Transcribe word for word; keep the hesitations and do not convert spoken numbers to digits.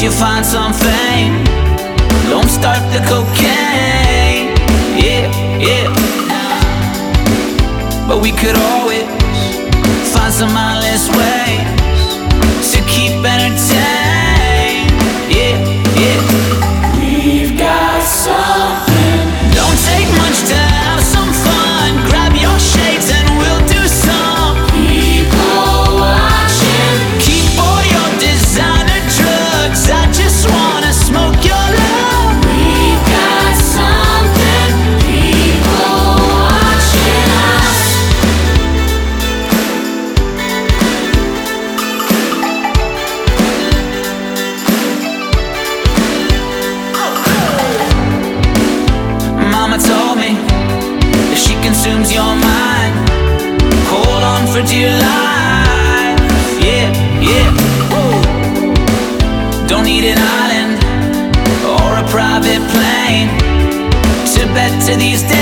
you find some fame, don't start the cocaine. Yeah, yeah. But we could always find some mindless ways to keep entertained. Yeah, yeah. We've got something. Don't take much to have some fun. Grab your shades and we'll do some People watching. keep all your designer drugs. I just wanna smoke your love. We've got something. People watching us. Mama told me if she consumes your mind, hold on for dear life. Yeah, yeah. Woo. Don't need an island or a private plane to bet to these days.